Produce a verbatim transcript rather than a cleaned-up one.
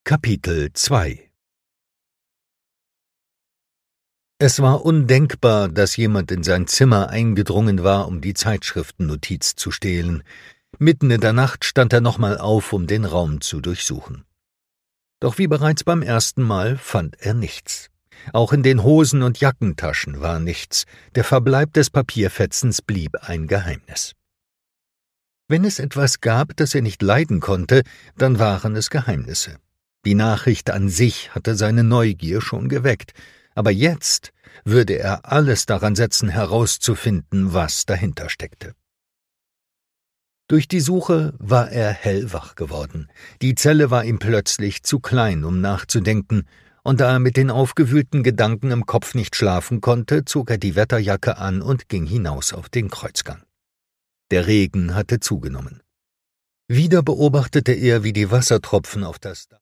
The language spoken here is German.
Kapitel zwei. Es war undenkbar, dass jemand in sein Zimmer eingedrungen war, um die Zeitschriftennotiz zu stehlen. Mitten in der Nacht stand er nochmal auf, um den Raum zu durchsuchen. Doch wie bereits beim ersten Mal fand er nichts. Auch in den Hosen- und Jackentaschen war nichts. Der Verbleib des Papierfetzens blieb ein Geheimnis. Wenn es etwas gab, das er nicht leiden konnte, dann waren es Geheimnisse. Die Nachricht an sich hatte seine Neugier schon geweckt, aber jetzt würde er alles daran setzen, herauszufinden, was dahinter steckte. Durch die Suche war er hellwach geworden. Die Zelle war ihm plötzlich zu klein, um nachzudenken, und da er mit den aufgewühlten Gedanken im Kopf nicht schlafen konnte, zog er die Wetterjacke an und ging hinaus auf den Kreuzgang. Der Regen hatte zugenommen. Wieder beobachtete er, wie die Wassertropfen auf das